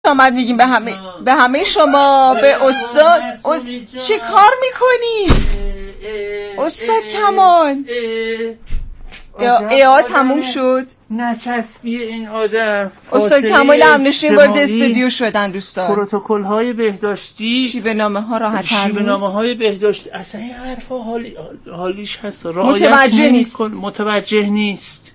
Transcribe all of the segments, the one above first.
آمد میگیم به همه شما، به استاد. چی کار میکنی؟ استاد کمال تموم شد. نچسبی این آدم. استاد کمال همنشین وارد استودیو شدن دوستان. پروتکل های بهداشتی، شیوه نامه ها راحت شیوه نامه های بهداشتی، اصلا این حرفا حالیش هست، متوجه نیست.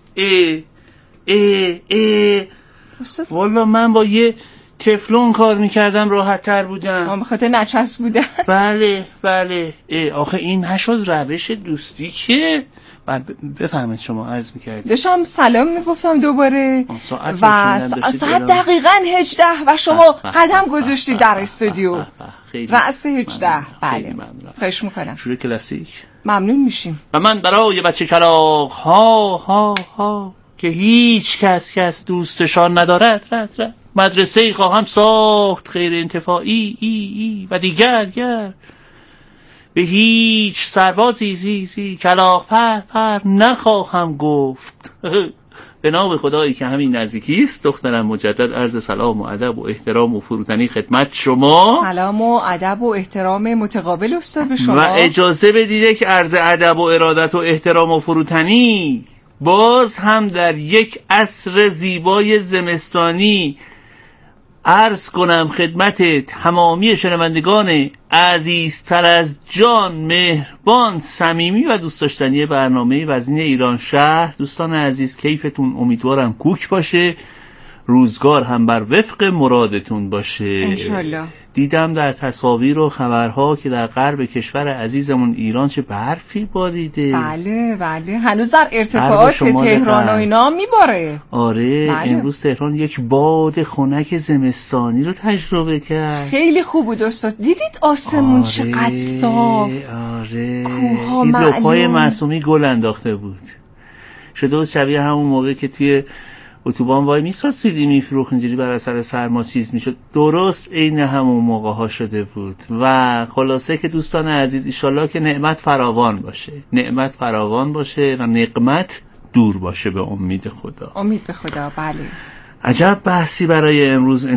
والا من با یه تفلون کار میکردم راحت تر بودم. بخاطر نچسب بودن. بله. آخه این نشد روش دوستی که بفهمید شما عرض میکردید. داشتم سلام میگفتم دوباره و ساعت دقیقاً 18 و شما قدم گذاشتید در استودیو. رأس 18. بله خواهش میکنم. شروع کلاسیک. ممنون میشیم. و من برای بچه کلاغ ها که هیچ کس دوستشان ندارد مدرسه خواهم ساخت غیر انتفاعی و دیگر به هیچ سربازی زیزی کلاغ پر نخواهم گفت. به نام خدایی که همین نزدیکی است، دخترم مجدد عرض سلام و ادب و احترام و فروتنی خدمت شما. سلام و ادب و احترام متقابل استاد به شما. و اجازه بدید که عرض ادب و ارادت و احترام و فروتنی باز هم در یک عصر زیبای زمستانی عرض کنم خدمت تمامی شنوندگان عزیزتر از جان، مهربان، صمیمی و دوست داشتنی برنامه وزین ایران شهر. دوستان عزیز کیفتون امیدوارم کوک باشه، روزگار هم بر وفق مرادتون باشه انشالله. دیدم در تصاویر و خبرها که در غرب کشور عزیزمون ایران چه برفی باریده. بله هنوز در ارتفاعات تهران و اینا میباره. آره بله. امروز تهران یک باد خنک زمستانی رو تجربه کرد. خیلی خوب بود استاد. دیدید آسمون چقدر صاف. آره کوها این معلوم. لوک‌های معصومی گل انداخته بود. شده بود شبیه همون موقع که توی اتوبان وای می‌ساستیدی میفروخت اینجوری بر اثر سرما چیز میشد. درست عین همون موقع ها شده بود. و خلاصه که دوستان عزیز انشالله که نعمت فراوان باشه و نقمت دور باشه به امید خدا. امید به خدا. بله. عجب بحثی برای امروز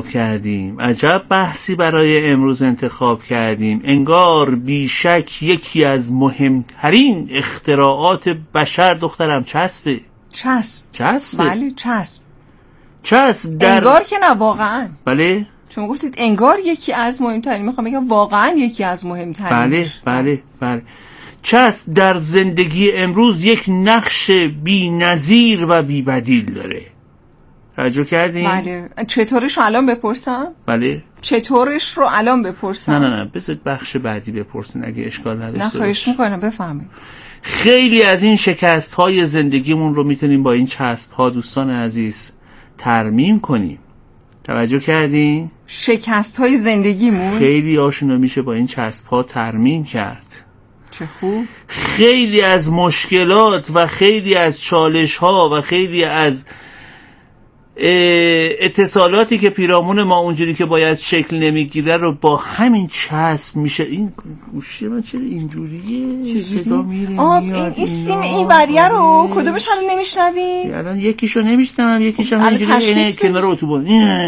انتخاب کردیم. انگار بیشک یکی از مهمترین اختراعات بشر دخترم چسبه. بله چسب انگار که نه واقعا. بله چون گفتید انگار یکی از مهمترین، میخوام بگم واقعا یکی از مهمترین. بله چسب در زندگی امروز یک نقش بی‌نظیر و بی‌بدیل داره. توجه کردین؟ بله. چطورش رو الان بپرسم؟ بله چطورش رو الان بپرسم؟ نه بذارید بخش بعدی بپرسین اگه اشکال نداشته. نه خواهش میکنم بفهمید. خیلی از این شکست‌های زندگیمون رو میتونیم با این چسب‌ها دوستان عزیز ترمیم کنیم. توجه کردین؟ شکست‌های زندگیمون خیلی هاشون رو میشه با این چسب‌ها ترمیم کرد. چه خوب. خیلی از مشکلات و خیلی از چالش‌ها و خیلی از اتصالاتی که پیرامون ما اونجوری که باید شکل نمیگیره رو با همین چسب میشه. این گوشی من چرا اینجوریه؟ صدا میره میاد. این سیم این بریه رو کدومش الان نمیشنوی؟ الان یکیشو نمیشنوم، یکیشم اینجوری کنار اتوبان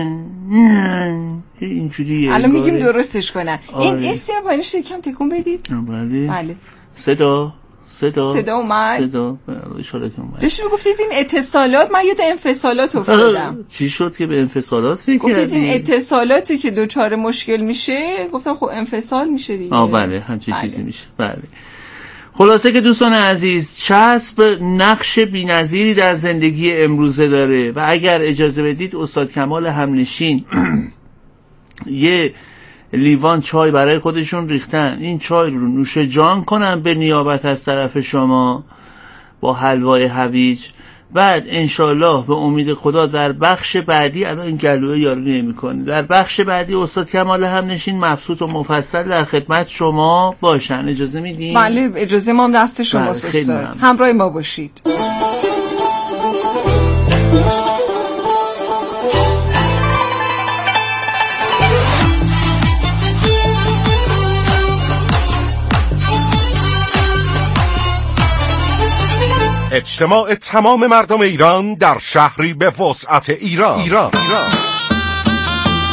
اینجوریه. الان میگیم درستش کنن. این سیم پایینش یکم تکون بدید. بله. صدا اومد. اشاره که اومد. داشتی میگفتید این اتصالات، من یاد انفصالات افتادم. چی شد که به انفصالات فکر کردی؟ گفتید این اتصالاتی که دوچار مشکل میشه، گفتم خب انفصال میشه دیگه. بله همچین چیزی میشه. بله. خلاصه که دوستان عزیز چسب نقش بی‌نظیری در زندگی امروزه داره و اگر اجازه بدید استاد کمال همنشین یه لیوان چای برای خودشون ریختن. این چای رو نوش جان کنم به نیابت از طرف شما با حلوای هویج. بعد انشالله به امید خدا در بخش بعدی، الان این گلوه یارو نمی‌کنه، در بخش بعدی استاد کمال همنشین مبسوط و مفصل در خدمت شما باشن. اجازه میدین؟ بله اجازه ما هم دست شماست استاد. همراه ما باشید. اجتماع تمام مردم ایران در شهری به وسعت ایران.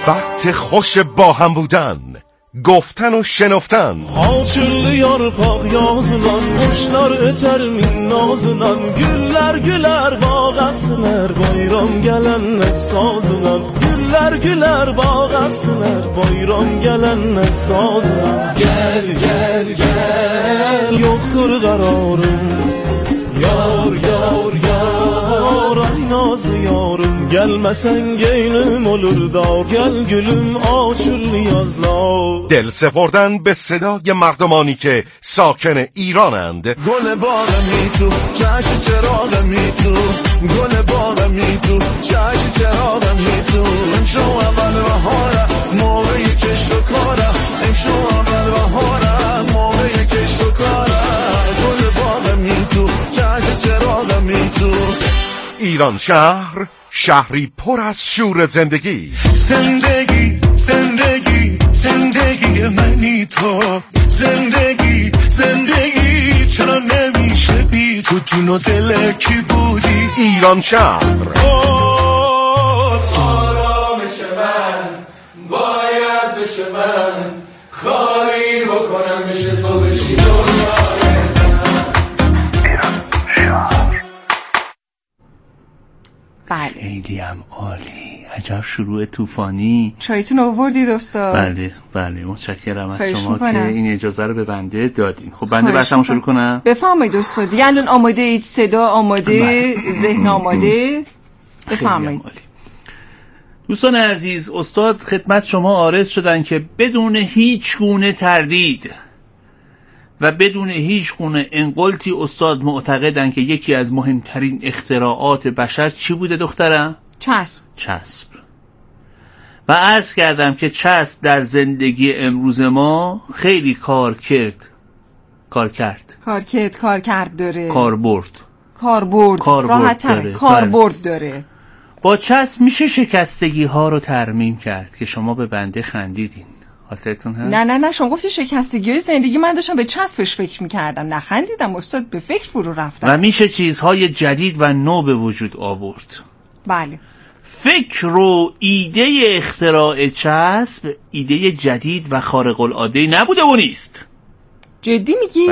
وقت خوش با هم بودن، گفتن و شنفتن. Açıllı yarpaq yazılan, quşlar ötər min nazılan, güller güler bağarsınlar, bayram gələnlə sazılan. Güller güler bağarsınlar, bayram gələnlə sazılan. Gel gel gel, yoktur qararım, yar yar yar, ay nazlı yarım. Gelmesen geylim olur da, gel gülüm açıllı yazlar. دل سپردن به صدای مردمانی که ساکن ایرانند. گل باغمی تو چشم چراغمی تو، گل باغمی تو چشم چراغمی تو. امشو اول بهاره موقع کشت و کاره، امشو اول بهاره موقع کشت و کاره. گل باغمی تو چشم چراغمی تو. ایران شهر، شهری پر از شور زندگی. زندگی زندگی زندگی منی تو، زندگی زندگی چرا نمیشه بی تو، جون و دل کی بودی. ایران شهر. آرامش من باید بشه، من کاری بکنم بشه تو بشی دنیای خیلی هم عالی. عجب شروع طوفانی. چایتون آوردید استاد؟ بله بله، متشکرم از شما که این اجازه رو به بنده دادین. خب بنده بحثمو شروع کنم؟ بفرمایید استاد. دیگه الان آماده اید؟ صدا آماده، ذهن آماده؟ بفرمایید. دوستان عزیز، استاد خدمت شما عارض شدن که بدون هیچ گونه تردید و بدون هیچ گونه انقلتی استاد معتقدن که یکی از مهمترین اختراعات بشر چی بوده دخترم؟ چسب. و عرض کردم که چسب در زندگی امروز ما خیلی کار کرد داره. کاربرد راحت‌تره. کاربرد داره. با چسب میشه شکستگی ها رو ترمیم کرد که شما به بنده خندیدین. خاطرتون هست؟ نه شما گفتی شکستگی های زندگی، من داشتم به چسبش فکر میکردم، نخندیدم استاد، به فکر فرو رفتم. و میشه چیزهای جدید و نو به وجود آورد. بله. فکر و ایده اختراع چسب ایده جدید و خارق العاده نبوده و نیست. جدی میگی؟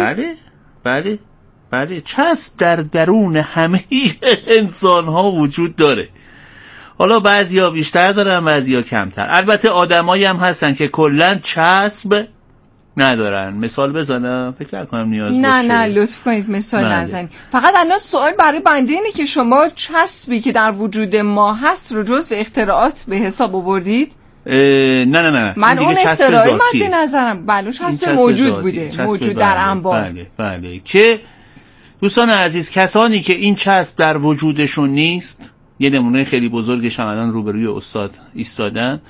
بله. چسب در درون همه انسان ها وجود داره. حالا بعضیا بیشتر دارن، بعضیا کمتر. البته آدمایی هم هستن که کلا چسب ندارن. مثال بزنم؟ فکر نکنم نیاز باشه. نه لطف کنید مثال نزنید. فقط الان سوال برای بنده اینه که شما چسبی که در وجود ما هست رو جزو اختراعات به حساب آوردید؟ نه من اون اختراعی مد نظرم. بله چسب موجود بوده، موجود در انبار. بله که دوستان عزیز، کسانی که این چسب در وجودشون نیست، یه نمونه خیلی بزرگش هم الان روبروی استاد ایستادن،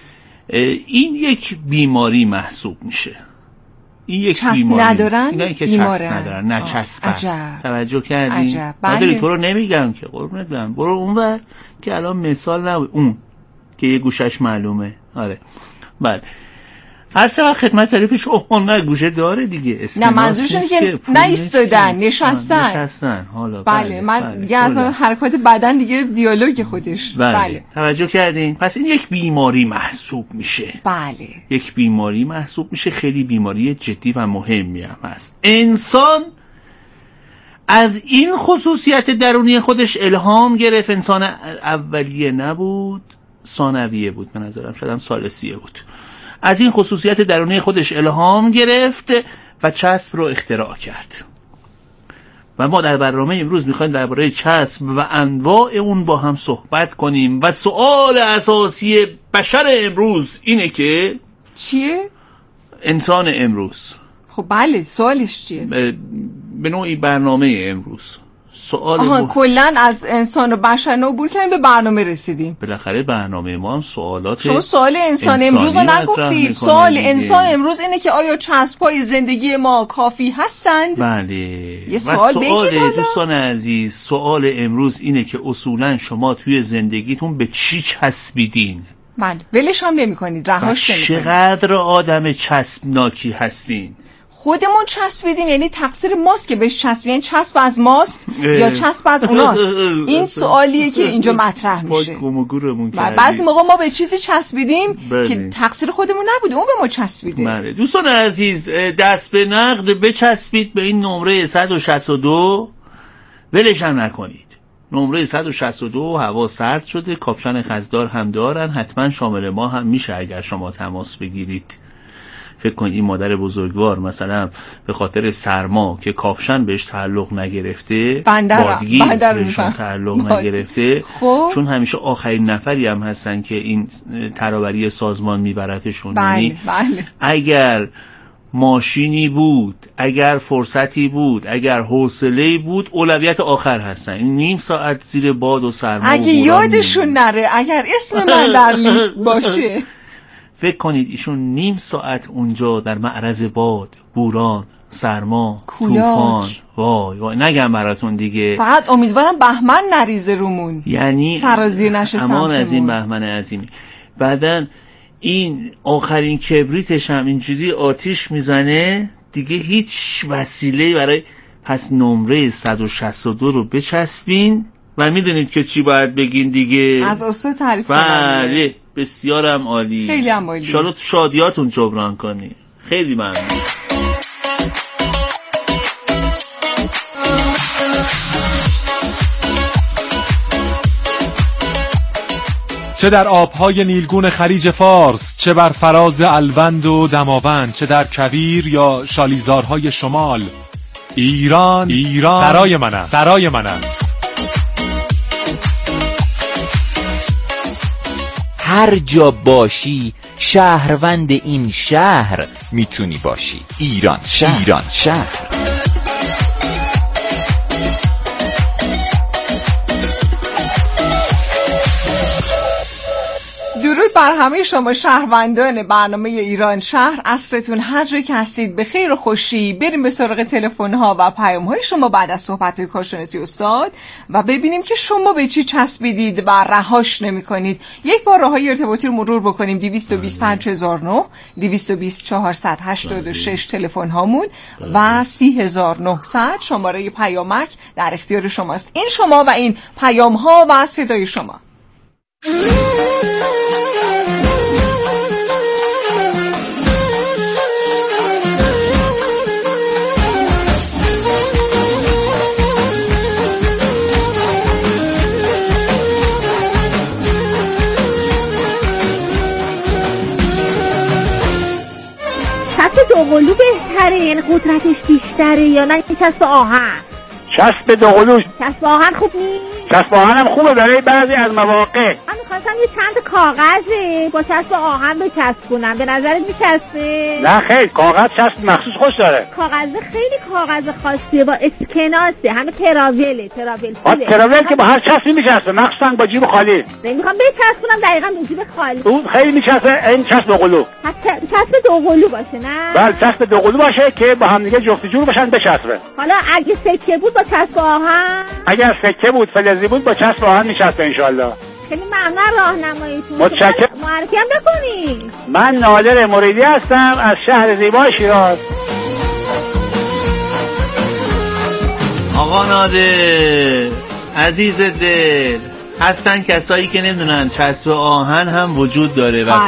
این یک بیماری محسوب میشه. این یک چسب ندارن؟ اینایی که چسب ندارن، نه چسبن. توجه کردین؟ بله. تو رو نمیگم که قربونت برم، برو اونور که الان مثال نبود، اون که یه گوشش معلومه. آره بله. هر سه خدمت تعریفش نه گوشه داره دیگه. نه منظورش اینه که نایستادن، نشستن. حالا بله من دیگه از حرکات بدن دیگه دیالوگ خودش. بله. توجه کردین؟ پس این یک بیماری محسوب میشه. بله. یک بیماری محسوب میشه، خیلی بیماری جدی و مهمی هم هست. انسان از این خصوصیت درونی خودش الهام گرفت. انسان اولیه نبود، ثانویه بود به نظرم، شاید هم ثالثیه بود. از این خصوصیت درونی خودش الهام گرفت و چسب رو اختراع کرد. و ما در برنامه امروز میخوایم درباره چسب و انواع اون با هم صحبت کنیم. و سوال اساسی بشر امروز اینه که چیه؟ انسان امروز. خب بله، سوالش چیه؟ به نوعی برنامه امروز سوال کلن از انسان و بشر عبور کردیم به برنامه رسیدیم. بالاخره برنامه ما هم سوالات شما سوال انسان امروز رو نگفتید. سوال انسان امروز اینه که آیا چسب‌های زندگی ما کافی هستند؟ بله. یه سوال بگید دوستان عزیز، سوال امروز اینه که اصولا شما توی زندگیتون به چی چسبیدین؟ بله. ولش هم نمی‌کنید، رهاش نمی‌کنید. چقدر آدم چسبناکی هستین؟ خودمون چسبیدیم یعنی تقصیر ماست که بهش چسبیدیم، یعنی چسب از ماست یا چسب از اوناست؟ این سوالیه که اینجا مطرح میشه. بعضی موقع ما به چیزی چسبیدیم که تقصیر خودمون نبوده، اون به ما چسبیده. بله دوستان عزیز، دست به نقد بچسبید به این نمره 162، ولش هم نکنید. نمره 162 هوا سرد شده، کاپشن خزدار هم دارن، حتما شامل ما هم میشه اگر شما تماس بگیرید. فکر کنید این مادر بزرگوار مثلا به خاطر سرما که کاپشن بهش تعلق نگرفته، بادگیر بهشون تعلق نگرفته، چون همیشه آخرین نفری هم هستن که این ترابری سازمان میبرتشون. بله. اگر ماشینی بود، اگر فرصتی بود، اگر حوصله‌ای بود، اولویت آخر هستن. این نیم ساعت زیر باد و سرما اگه یادشون نره، اگر اسم من در لیست باشه. فکر کنید ایشون نیم ساعت اونجا در معرض باد، بوران، سرما، طوفان، وای نگم براتون دیگه. فقط امیدوارم بهمن نریزه رومون، یعنی سرازیر نشه سمتمون. امان از این بهمن عظیمی. بعدن این آخرین کبریتش هم اینجوری آتیش میزنه دیگه، هیچ وسیله‌ای برای، پس نمره 162 رو بچسبین و میدونید که چی باید بگین دیگه. از استاد تعریف کنم. بله بسیارم عالی، خیلی هم عالی. انشالله شادیاتون جبران کنی. خیلی ممنون. چه در آبهای نیلگون خلیج فارس، چه بر فراز الوند و دماوند، چه در کویر یا شالیزارهای شمال، ایران سرای من است، سرای من است. هر جا باشی شهروند این شهر میتونی باشی. ایران شهر. درود بر همه شما شهروندان برنامه ایران شهر. عصرتون هر جایی که هستید به خیر و خوشی. بریم به سراغ تلفن ها و پیام های شما بعد از صحبت های کارشناسی استاد و ببینیم که شما به چی چسبیدید و رهاش نمی کنید. یک بار راههای ارتباطی رو مرور بکنیم. 225009 220486 تلفن هامون و 30900 شماره پیامک در اختیار شماست. این شما و این پیام ها و صدای شما. چسب دوقلو بهتره، یعنی قدرتش بیشتره، یا نه چسب آهن؟ چسب دوقلو. چسب آهن خوب نیست؟ چسب آهن هم خوبه برای بعضی از مواقع. من می‌خواستم یه چند کاغذ با چسب آهن بچسبونم، به نظرت میچسبه؟ نه خیلی، کاغذ چسب مخصوص خوش داره. کاغذ خیلی کاغذ خاصیه، با اسکناسه، همه تراول تراول که با هر چسبی میچسبه، مخصوصا با جیب خالی. میخوام بچسبونم دقیقاً با جیب خالی. اون خیلی میچسبه. این چسب دوقلو. چسب دوقلو باشه نه؟ بله چسب دوقلو باشه که با هم دیگه جفت جور باشن بچسبه. حالا اگه سکه بود با چسب آهن؟ اگر سکه بود، فلزی بود، با چسب آهن میچسبه ان شاء الله. خیلی ممنون راهنماییتون. متشکرم. معرفی هم بکنی. من نادر مریدی هستم از شهر زیبای شیراز. آقا نادر عزیز دل، هستن کسایی که نمیدونن چسب آهن هم وجود داره و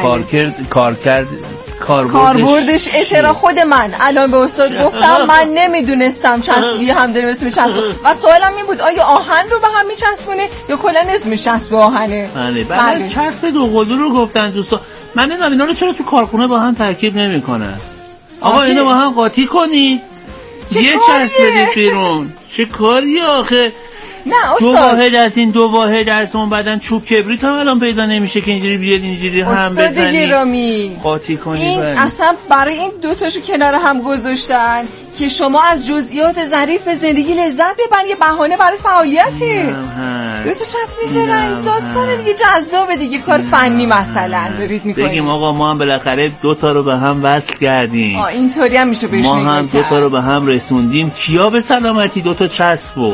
کاربردش اعتراض. خود من الان به استاد گفتم من نمیدونستم چسبی هم داریم اسم چسب و سوالم این بود آیا آهن رو به هم میچسبونه یا کلا اسمش چسب آهنه؟ بله. چسب دوقلو رو گفتن دوستان. من نمیدونم اینا رو چرا تو کارخونه با هم ترکیب نمیکنن. آقا اینو با هم قاطی کنید، یه چسب بدید بیرون. چه کاری آخه؟ نه استاد، دو واحد از این دو واحد از اون، بعدن چوب کبریت هم الان پیدا نمیشه که اینجوری بیاد اینجوری هم بزنی استاد گرامی قاطی کنی. این اصلا برای این دو تاشو کنار هم گذاشتن که شما از جزئیات ظریف زندگی لذت ببرید، یه بهانه برای فعالیتی. دو تا چسب میذارن، داستان دیگه جذابه دیگه، کار فنی مثلا دارید میکنید. بگیم آقا ما هم بالاخره دو تا رو به هم وصل کردیم. اینطوری هم میشه بهش ما هم دو تا رو به هم رسوندیم. کیا به سلامتی دو تا چسبو.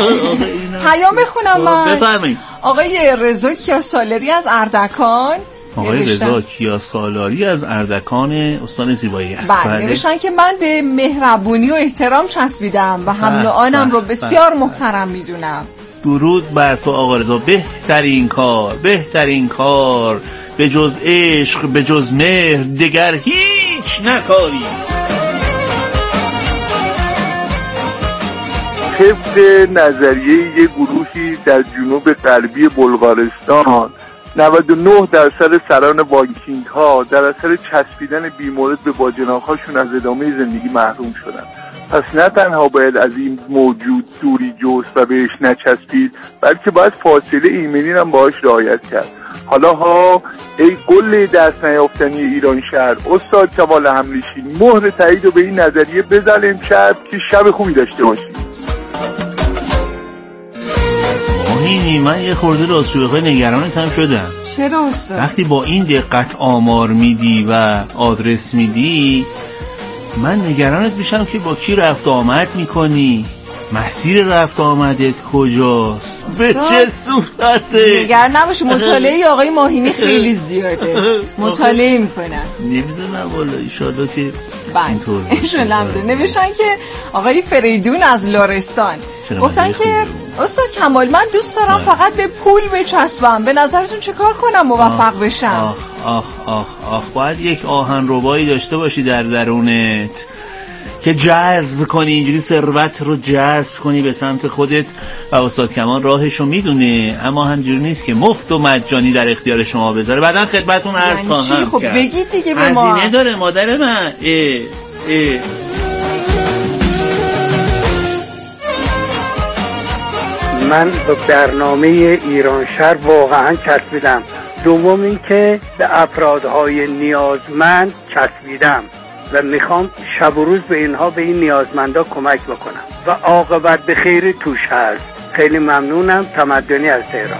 پیام بخونم من. بفرمایید. آقای رضا کیاسالری از اردکان آقای رضا کیاسالاری از اردکان استان زیبایی است. بله نوشتن که من به مهربونی و احترام چسبیدم و هم نوعانم رو بسیار محترم میدونم. درود بر تو آقا رضا. بهترین کار به جز عشق به جز مهر دگر هیچ نکاری. طبق نظریه یه گروهی در جنوب غربی بلغارستان 99% سران بانکینگ ها در اثر چسبیدن بیمورد به باجناق‌هاشون از ادامه زندگی محروم شدن. پس نه تنها باید از این موجود دوری جست و بهش نچسبید، بلکه باید فاصله ایمنی هم باهاش رعایت کرد. حالا ها ای قله دست نیافتنی ایران شهر، استاد کمال همنشین، مهر تایید رو به این نظریه بزن امشب که شب خوبی داشته باشید. من یه خورده راستشویی نگرانت هم شدم. چرا استاد؟ وقتی با این دقت آمار میدی و آدرس میدی من نگرانت میشم که با کی رفت آمد میکنی، مسیر رفت آمدت کجاست، به چه صورته. نگران نباشی، مطالعه آقای ماهینی خیلی زیاده، مطالعه میکنن. نمیدونم والا ایشالا که اینطور باشه. نوشتن که آقای فریدون از لرستان گفتن که استاد کمال من دوست دارم فقط به پول بچسبم، به نظرتون چه کار کنم موفق بشم؟ آخ باید یک آهنربایی داشته باشی در درونت که جذب کنی، اینجوری ثروت رو جذب کنی به سمت خودت و استاد کمال راهشو میدونه، اما همجوری نیست که مفت و مجانی در اختیار شما بذاره. بعدن خدمتتون عرض خواهم خب کرد بگید دیگه به ما. هزینه داره مادر من. من به برنامه ایران شهر واقعا چسبیدم. دوم این که به افرادهای نیازمند چسبیدم و میخوام شب و روز به اینها، به این نیازمندا کمک بکنم و عاقبت به خیر توش هست. خیلی ممنونم. تمدنی از تهران.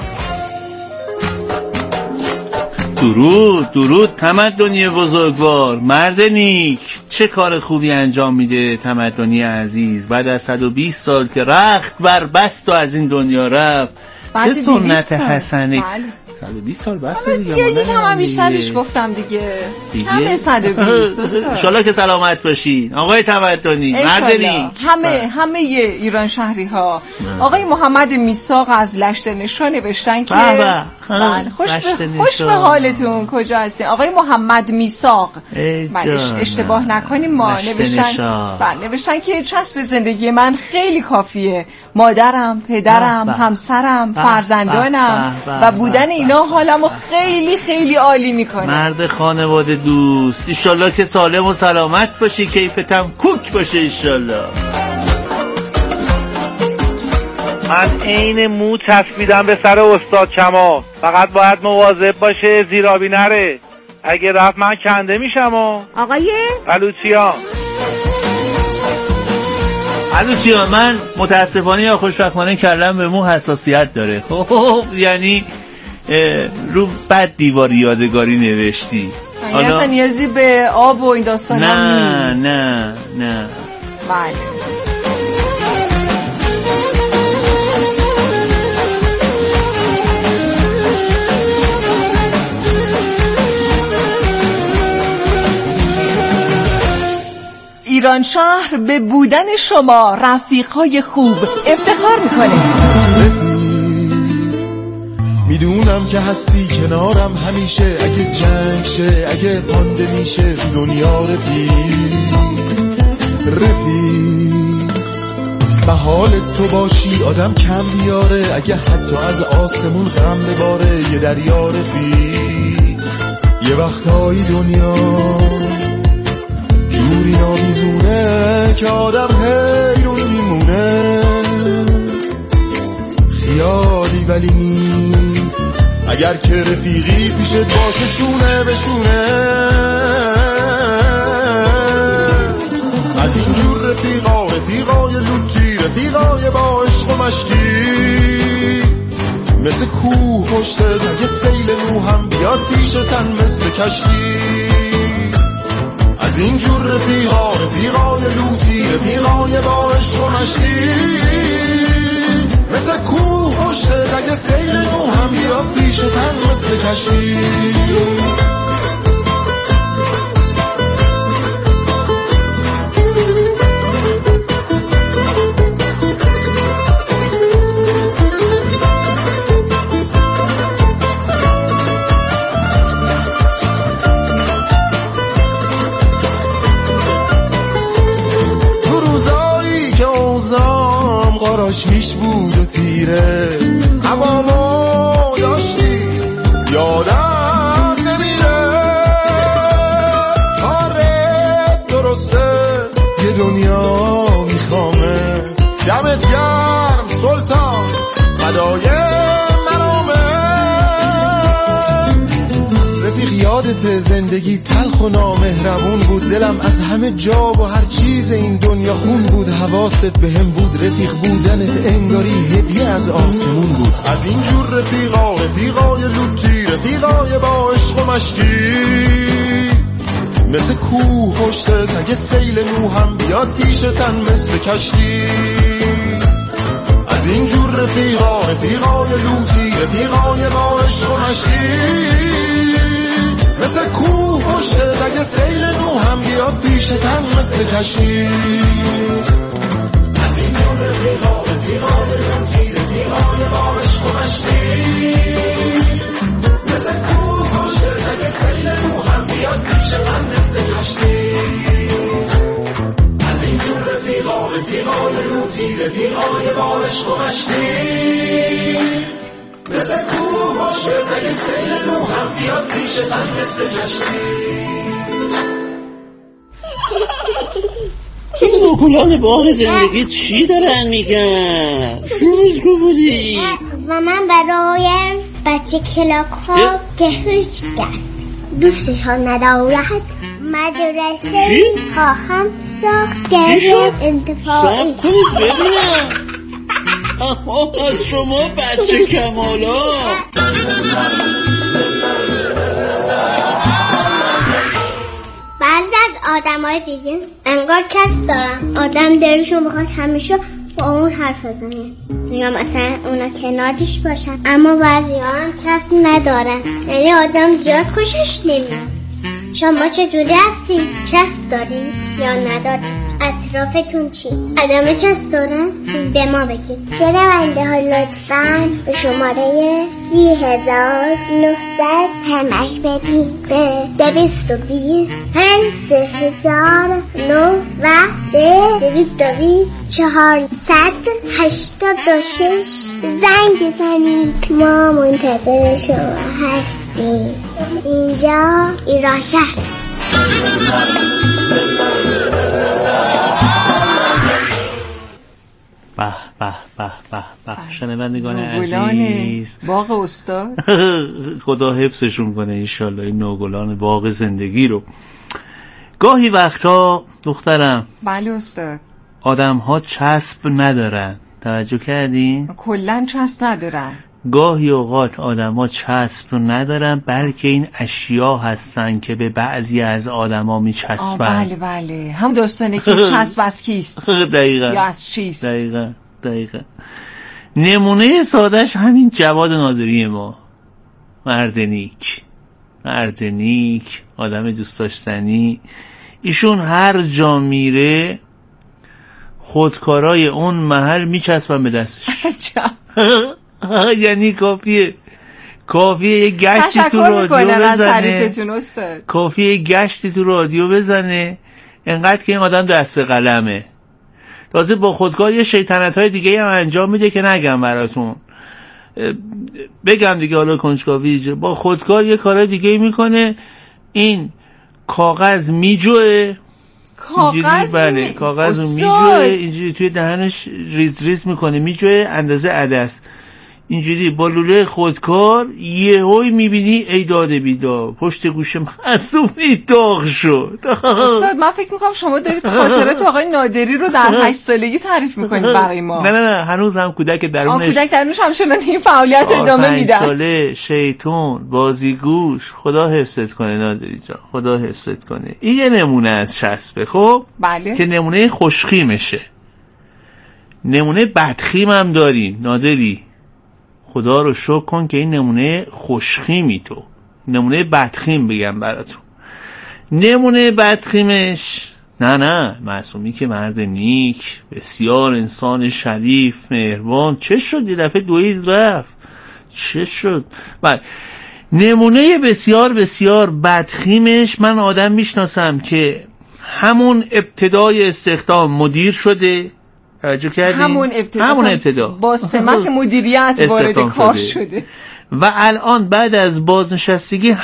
درود تمدنی بزرگوار، مرد نیک. چه کار خوبی انجام میده تمدنی عزیز بعد از 120 سال که رخت بر بست و از این دنیا رفت. چه سنت حسنه. 120 سال بس دیگه. یکم هم بیشترش گفتم دیگه. همه 120. انشالله که سلامت باشین آقای تمدنی، مرد نیک. همه ایران شهری ها. آقای محمد میثاق از لشت نشان نوشتن که خوش به حالتون، کجا هستین آقای محمد میثاق؟ اشتباه نکنیم ما. نوشتن که چسب زندگی من خیلی کافیه، مادرم، پدرم، همسرم، فرزندانم و بودن اینا حالمو خیلی خیلی عالی میکنه. مرد خانواده دوست، انشالله که سالم و سلامت باشی، کیفتم کوک باشه انشالله. من عین مو چسبیدم به سر استاد کمال، فقط باید مواظب باشه زیرابی نره، اگه رفت من کنده میشم. آقای بلوچیان من متاسفانه یا خوشبختانه کلم به مو حساسیت داره. خب یعنی رو بد دیوار یادگاری نوشتی، یعنی اصلا نیازی به آب و این داستان هم نیست. نه بله. ایران شهر به بودن شما رفیقای خوب افتخار میکنه. میدونم که هستی کنارم همیشه، اگه جنگ شه اگه پانده میشه دنیا رفیق به حال تو باشی آدم کم بیاره، اگه حتی از آسمون غم بباره یه دریا رفیق. یه وقتایی دنیا جوری نامیزونه که آدم حیرون میمونه، خیالی ولی نیست اگر که رفیقی پیشت باشه شونه به شونه. از اینجور رفیقای لوتی، رفیقای با عشق و مشتی، مثل کوه پشت زنگ سیل نو هم بیاد پیشتن مثل کشتی. از اینجور رفیقای لوتی، رفیقای با عشق و مشتی، مثل کوه پشته اگه سیل نو هم بیاد پیش تن مثل کشتی. میش بود و تیره هوامو داشتی یادم نمیره. آره درسته یه دنیا میخوامه. دمت گرم سلطان فدای مرامه. رفیق یادت زندگی تلخ و نامهربون بود. دلم از همه جا و هر چیز این دنیا خون بود. حواست به هم بود رفیق بودنت انگاری هدیه از آسمون بود. از اینجور رفیقای لوتی رفیقای با عشق و مشتی. مثل کوه پشتت اگه سیل نو هم بیاد پیشتن مثل کشتی. از اینجور رفیقای لوتی رفیقای با عشق و مشتی. مثل کوه پشتت اگه سیل نو هم بیاد پیشتن مثل کشتی. از اینجور رفیقای لوتی رفیقای با عشق و مشتی. مثل کوه پشتت اگه سیل نو هم بیاد پیشتن مثل کشتی. از اینجور رفیقای لوتی رفیقای با عشق و مشتی. مثل کوه پشتت اگه سیل نو هم بیاد پیشتن مثل کشتی. این نوگلان باغ زندگی چی دارن میگن؟ شروزگو بودی؟ و من برای بچه کلاک‌ها که هیچ کس دوستشان ندارد مدرسه خواهم ساخت گرد انتفاعی. سب کنید ببینم از شما بچه کمالا. بعضی از آدم های دیگه انگار چسب دارن. آدم دلشون بخواد همیشه با اون حرف بزنه یا مثلا اونا کنارش باشن. اما بعضی ها هم چسب ندارن. یعنی آدم زیاد خوشش نمیاد. شما چجوری هستی؟ چسب دارید یا ندارید؟ اطرافتون چی؟ آدم چسب دارن؟ به ما بگید. شنونده ها لطفاً به شماره 30,900 همش بدید به 220 3009 486 زنگ بزنید. ما منتظر شما هستیم. اینجا ایران شهر. به به به به به شنوندگان عزیز باغ استاد خدا حفظشون کنه انشالله این نوگلان باغ زندگی رو. گاهی وقتا دخترم بله استاد آدم ها چسب ندارن. توجه کردین؟ کلن چسب ندارن. گاهی اوقات آدم ها چسب ندارن بلکه این اشیا هستن که به بعضی از آدم ها می چسبن. بله بله هم داستانه که چسب از کیست دقیقا یا از چیست. دقیقا نمونه سادش همین جواد نادری ما. مرد نیک آدم دوست داشتنی. ایشون هر جا میره خودکارای اون محل میچسبن به دستش. یعنی کافیه یه گشتی تو رادیو بزنه انقدر که این آدم دست به قلمه. تازه با خودکار یه شیطنت‌های دیگه هم انجام میده که نگم براتون. بگم دیگه حالا کنجکاوی با خودکار یه کارهای دیگه میکنه. این کاغذ میجوه کاغذ میجوه اینجوری توی دهنش ریز میکنه میجوه اندازه عدس اینجوری با لوله خودکار یهویی میبینی ای داده بیدار پشت گوش معصومی داغ شد. استاد من فکر میکنم شما دارید خاطرات آقای نادری رو در 8 سالگی تعریف میکنید برای ما. نه هنوز هم کودک درونش همچنان این فعالیت ادامه میدن. 5 ساله شیطون بازیگوش. خدا حفظت کنه نادری جان خدا حفظت کنه. این یه نمونه از چسبه. خب بله که نمونه خوشخیمشه. نمونه بدخیم هم داریم نادری. خدا رو شکر کن که این نمونه خوشخیمی تو، نمونه بدخیم بگم براتون. نمونه بدخیمش نه معصومی که مرد نیک، بسیار انسان شریف مهربان. چه شد یه دفعه دوید رفت؟ چه شد؟ بعد نمونه بسیار بسیار بدخیمش، من آدم میشناسم که همون ابتدای استخدام مدیر شده، توجه کردی؟ همون ابتدا با سمت مدیریت وارد کار شده و الان بعد از بازنشستگی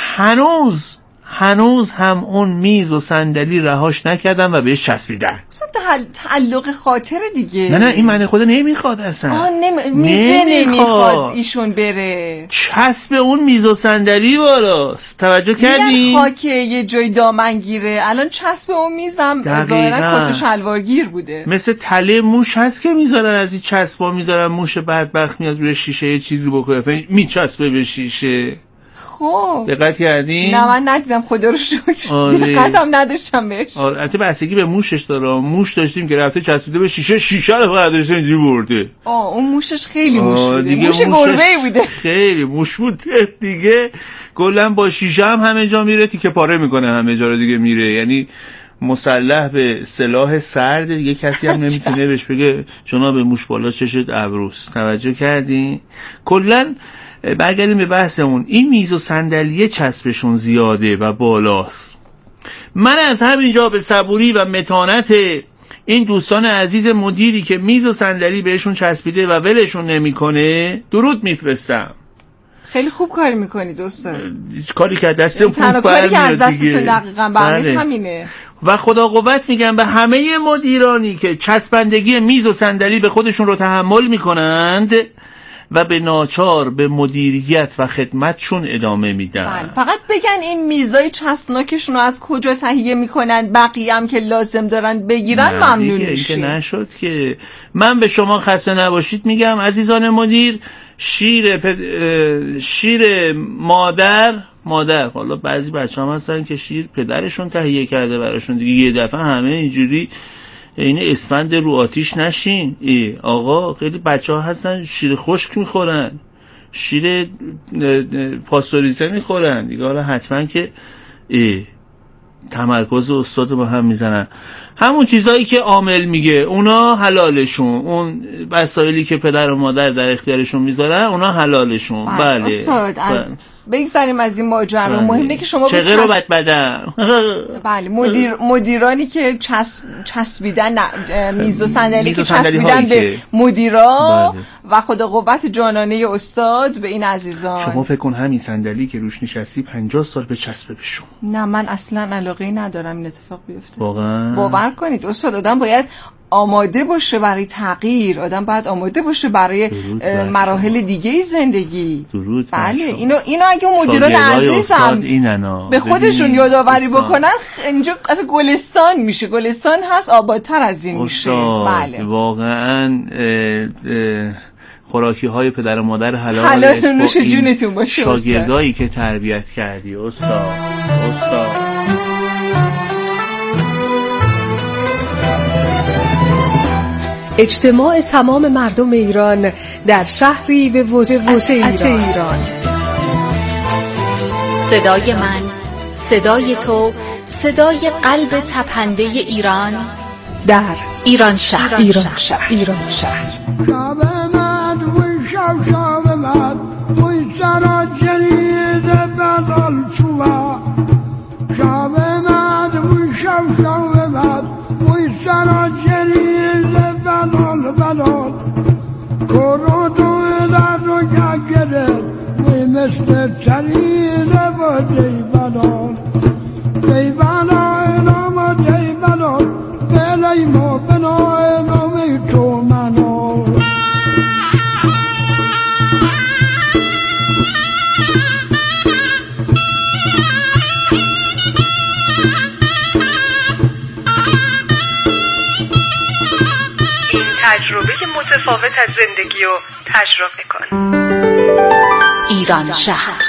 هنوز هم اون میز و صندلی رهاش نکردن و بهش چسبیدن. تعلق خاطر دیگه. نه این معنی خدا نمیخواد اصلا. میزه نمیخواد ایشون بره. چسب اون میز و صندلی بالاست. توجه کردی؟ خاکه یه جای دامنگیره. الان چسب اون میزم ظاهرا کت و شلوارگیر بوده. مثل تله موش هست که میذارن، از این چسبا میذارن، موش بدبخت میاد روی شیشه یه چیزی بکنه میچسبه به شیشه. خب دقت کردین؟ نه من ندیدم خدا رو شکر. دقتم نداشتم بهش. البته بستگی به موشش داره. موش داشتیم که رفته چسبیده به شیشه رو برداشته اینجوری برده. اون موشش خیلی موش بوده. موش گربه‌ای بوده. خیلی موش بود دیگه. کلا با شیشه هم همه جا میره، تیکه پاره میکنه همه جا رو دیگه میره. یعنی مسلح به سلاح سرد دیگه، کسی هم نمیتونه بهش بگه جناب موش بالا چشت ابروست. توجه کردین؟ کلا برگردیم به بحثمون. این میز و صندلیه چسبشون زیاده و بالاست. من از همینجا به صبوری و متانت این دوستان عزیز مدیری که میز و صندلی بهشون چسبیده و ولشون نمیکنه درود میفرستم. خیلی خوب کاری میکنی دوستان. کاری که دستم خوب برمیاد کاری که از دستتون دقیقاً برمیاد همینه. و خدا قوت میگم به همه مدیرانی که چسبندگی میز و صندلی به خودشون رو تحمل میکنند و به ناچار به مدیریت و خدمتشون ادامه میدن. فقط بگن این میزای چسبناکشون رو از کجا تهیه میکنن، بقیه هم که لازم دارن بگیرن ممنون میشیم. که نشد که من به شما خسته نباشید میگم عزیزان مدیر. شیر مادر حالا بعضی بچه هم هستن که شیر پدرشون تهیه کرده براشون دیگه، یه دفعه همه اینجوری این اسفند رو آتیش نشین. آقا خیلی بچه ها هستن شیر خشک میخورن، شیر پاستوریزه میخورن دیگه. حالا حتما که تمرکز استاد با هم میزنن. همون چیزایی که عامل میگه اونا حلالشون، اون وسایلی که پدر و مادر در اختیارشون میذارن اونا حلالشون. بله استاد از بگذاریم از این ماجرا. مهمه که شما چقدر رو بدن. بله مدیرانی که چسبیدن میز و صندلی که چسبیدن به مدیرا و خدا قوت جانانه استاد به این عزیزان. شما فکر کن همین صندلی که روش نشستی 50 سال به چسبه به شما. نه من اصلا علاقه ندارم این اتفاق بیفته. واقعا باور کنید استاد، آدم باید آماده باشه برای تغییر، آدم باید آماده باشه برای مراحل دیگه زندگی. درود. بله اینو اگه مدیران عزیزم به خودشون یادآوری بکنن اینجا اصلا گلستان میشه. گلستان هست آبادتر از این میشه. بله واقعا خوراکی های پدر و مادر حلال نوش جونتون باشه. شاگردایی که تربیت کردی استاد. اجتماع تمام مردم ایران در شهری به وسعت ایران. صدای من، صدای تو، صدای قلب تپنده ایران در ایران شهر. بدال کرو دو در رو گره وی مثل چریده با دی بدال نام دی بدال بلی ما بنای نامی تو منال. تجربه متفاوت از زندگی رو تجربه کن. ایران شهر.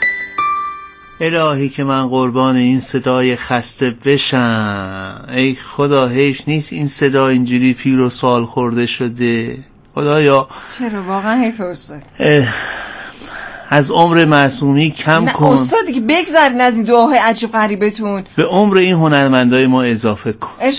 الهی که من قربان این صدای خسته بشم. ای خدا حیف نیست این صدا اینجوری پیر و سال خورده شده. خدایا چرا واقعا حیف استاد. از عمر معصومی کم کن. استاد دیگه بگذارین از این دعاهای عجیب غریبتون، به عمر این هنرمندای ما اضافه کن.